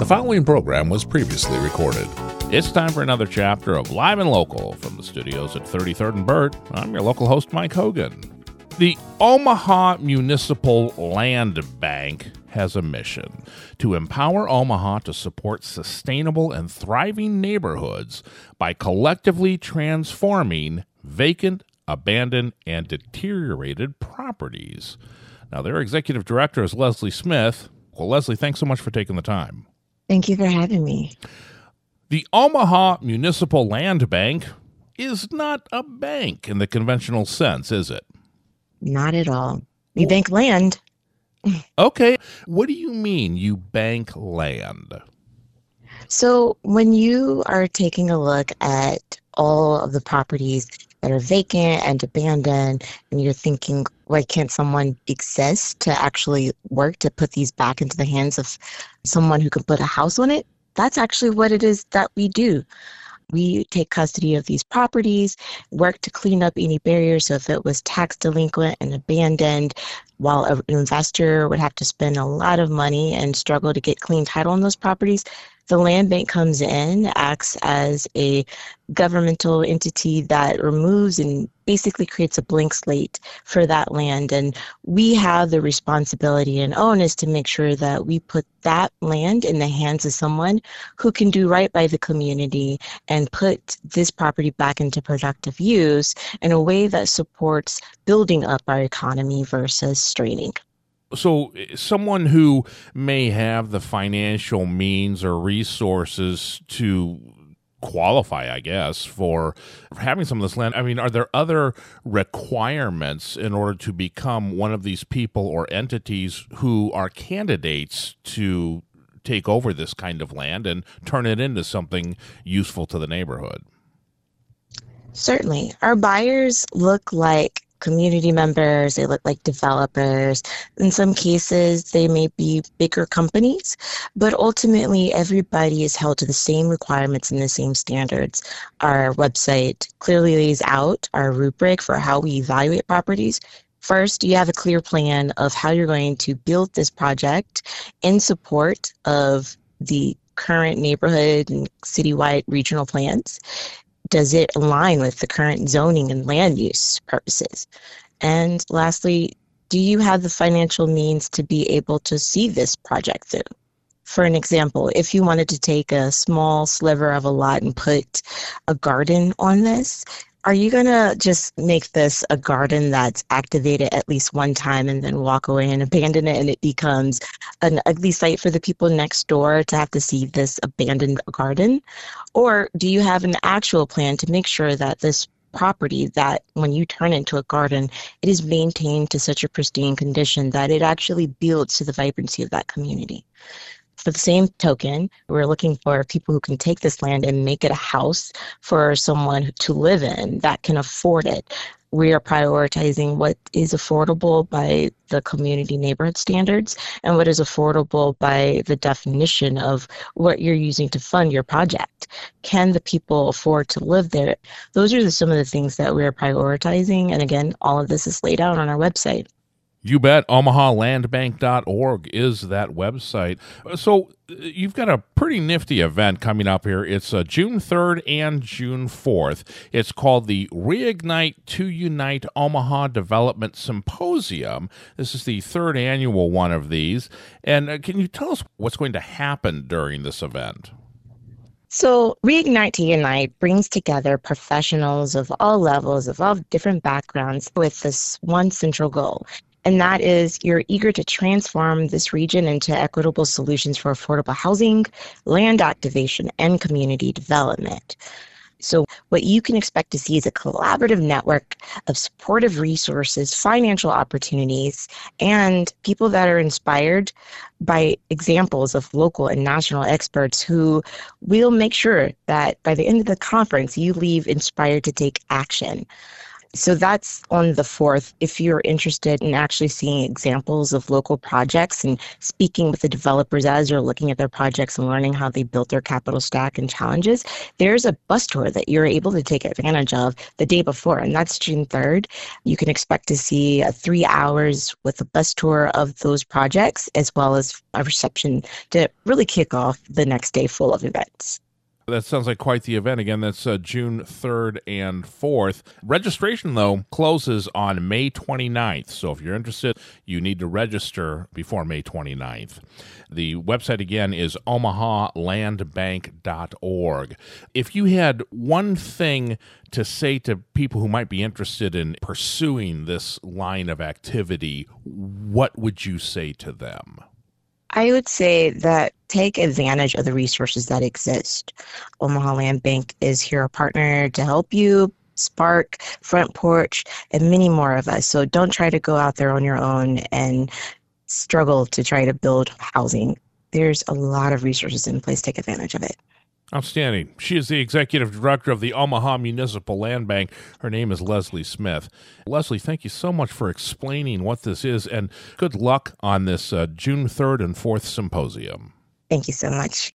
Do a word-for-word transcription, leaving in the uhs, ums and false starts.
The following program was previously recorded. It's time for another chapter of Live and Local from the studios at thirty-third and Burt. I'm your local host, Mike Hogan. The Omaha Municipal Land Bank has a mission to empower Omaha to support sustainable and thriving neighborhoods by collectively transforming vacant, abandoned, and deteriorated properties. Now, their executive director is Leslie Smith. Well, Leslie, thanks so much for taking the time. Thank you for having me. The Omaha Municipal Land Bank is not a bank in the conventional sense, is it? Not at all. We bank land. Okay. What do you mean you bank land? So when you are taking a look at all of the properties that are vacant and abandoned, and you're thinking, why can't someone exist to actually work to put these back into the hands of someone who can put a house on it? That's actually what it is that we do. We take custody of these properties, work to clean up any barriers. So if it was tax delinquent and abandoned, while an investor would have to spend a lot of money and struggle to get clean title on those properties, the land bank comes in, acts as a governmental entity that removes and basically creates a blank slate for that land. And we have the responsibility and onus to make sure that we put that land in the hands of someone who can do right by the community and put this property back into productive use in a way that supports building up our economy versus straining. So someone who may have the financial means or resources to qualify, I guess, for having some of this land, I mean, are there other requirements in order to become one of these people or entities who are candidates to take over this kind of land and turn it into something useful to the neighborhood? Certainly. Our buyers look like community members, they look like developers. In some cases, they may be bigger companies, but ultimately everybody is held to the same requirements and the same standards. Our website clearly lays out our rubric for how we evaluate properties. First, you have a clear plan of how you're going to build this project in support of the current neighborhood and citywide regional plans. Does it align with the current zoning and land use purposes? And lastly, do you have the financial means to be able to see this project through? For an example, if you wanted to take a small sliver of a lot and put a garden on this, are you going to just make this a garden that's activated at least one time and then walk away and abandon it and it becomes an ugly sight for the people next door to have to see this abandoned garden? Or do you have an actual plan to make sure that this property, that when you turn it into a garden, it is maintained to such a pristine condition that it actually builds to the vibrancy of that community? For the same token, we're looking for people who can take this land and make it a house for someone to live in that can afford it. We are prioritizing what is affordable by the community neighborhood standards and what is affordable by the definition of what you're using to fund your project. Can the people afford to live there? Those are the, some of the things that we are prioritizing. And again, all of this is laid out on our website. You bet. Omaha Land Bank dot org is that website. So you've got a pretty nifty event coming up here. It's uh, June third and June fourth. It's called the Reignite to Unite Omaha Development Symposium. This is the third annual one of these. And uh, can you tell us what's going to happen during this event? So Reignite to Unite brings together professionals of all levels, of all different backgrounds, with this one central goal. And that is you're eager to transform this region into equitable solutions for affordable housing, land activation, and community development. So what you can expect to see is a collaborative network of supportive resources, financial opportunities, and people that are inspired by examples of local and national experts who will make sure that by the end of the conference, you leave inspired to take action. So that's on the fourth. If you're interested in actually seeing examples of local projects and speaking with the developers as you're looking at their projects and learning how they built their capital stack and challenges, there's a bus tour that you're able to take advantage of the day before, and that's June third. You can expect to see uh, three hours with a bus tour of those projects, as well as a reception to really kick off the next day full of events. That sounds like quite the event. Again, that's uh, June third and fourth. Registration, though, closes on May twenty-ninth. So if you're interested, you need to register before May twenty-ninth. The website, again, is omaha land bank dot org. If you had one thing to say to people who might be interested in pursuing this line of activity, what would you say to them? I would say that take advantage of the resources that exist. Omaha Land Bank is here a partner to help you, Spark, Front Porch, and many more of us. So don't try to go out there on your own and struggle to try to build housing. There's a lot of resources in place. Take advantage of it. Outstanding. She is the executive director of the Omaha Municipal Land Bank. Her name is Leslie Smith. Leslie, thank you so much for explaining what this is, and good luck on this uh, June third and fourth symposium. Thank you so much.